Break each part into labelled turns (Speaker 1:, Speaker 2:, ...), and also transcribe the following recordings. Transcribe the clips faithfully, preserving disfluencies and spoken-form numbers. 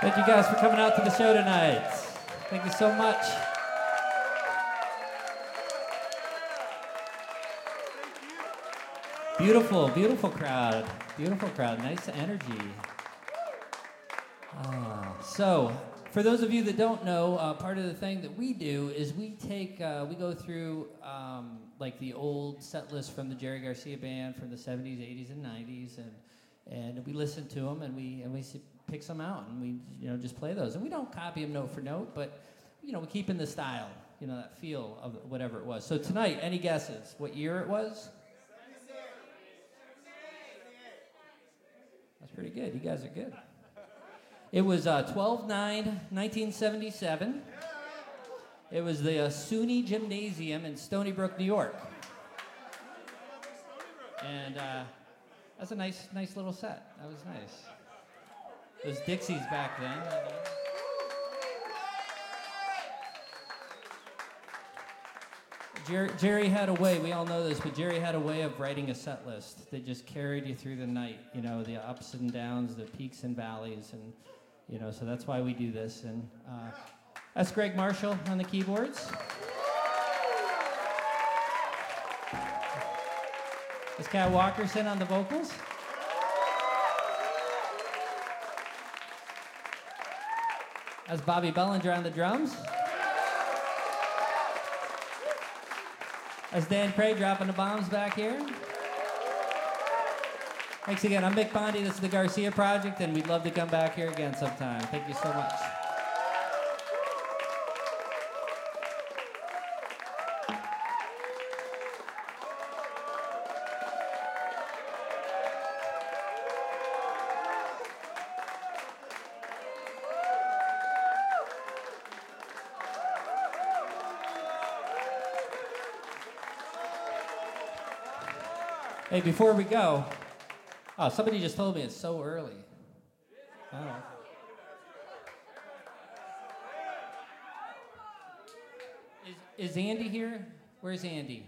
Speaker 1: Thank you guys for coming out to the show tonight. Thank you so much. Beautiful, beautiful crowd. Beautiful crowd. Nice energy. Uh, so, for those of you that don't know, uh, part of the thing that we do is we take, uh, we go through um, like the old set list from the Jerry Garcia Band from the seventies, eighties, and nineties, and and we listen to them and we and we pick some out and we you know just play those, and we don't copy them note for note, but you know we keep in the style, you know that feel of whatever it was. So tonight, any guesses what year it was? That's pretty good. You guys are good. It was uh, twelve nine nineteen seventy-seven. It was the uh, SUNY Gymnasium in Stony Brook, New York. And uh, that's a nice, nice little set. That was nice. Those Dixies back then. You know. Jerry, Jerry had a way, we all know this, but Jerry had a way of writing a set list that just carried you through the night, you know, the ups and downs, the peaks and valleys, and, you know, so that's why we do this. And uh, that's Greg Marshall on the keyboards. That's Cat Walkerson on the vocals. That's Bobby Bellinger on the drums. That's Dan Craig dropping the bombs back here. Thanks again. I'm Mick Bondi. This is the Garcia Project, and we'd love to come back here again sometime. Thank you so much. Hey, before we go, oh, somebody just told me it's so early. Oh. Is, is Andy here? Where's Andy?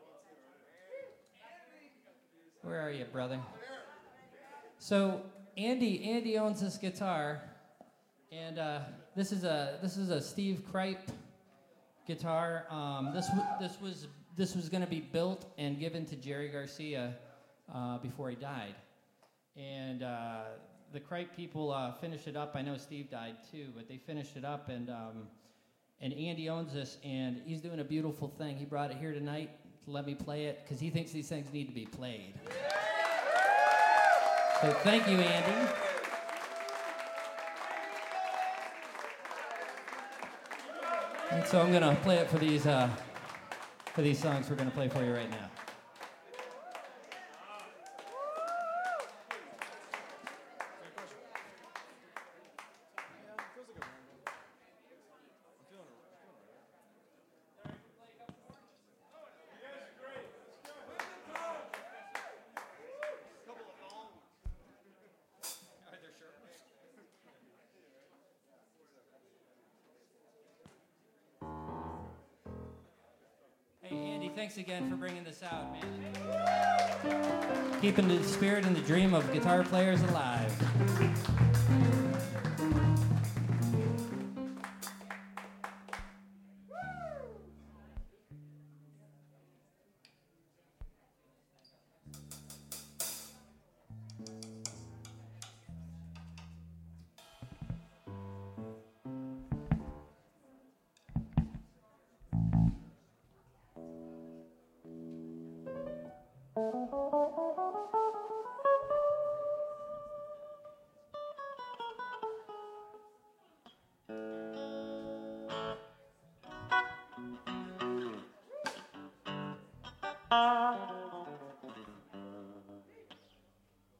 Speaker 1: Where are you, brother? So Andy, Andy owns this guitar, and uh, this is a this is a Steve Kripe guitar. Um, this w- this was. This was going to be built and given to Jerry Garcia uh, before he died. And uh, the Kripe people uh, finished it up. I know Steve died too, but they finished it up. And um, and Andy owns this, and he's doing a beautiful thing. He brought it here tonight to let me play it because he thinks these things need to be played. So thank you, Andy. And so I'm going to play it for these... Uh, For these songs we're going to play for you right now. Thanks again for bringing this out, man. Keeping the spirit and the dream of guitar players alive. Uh...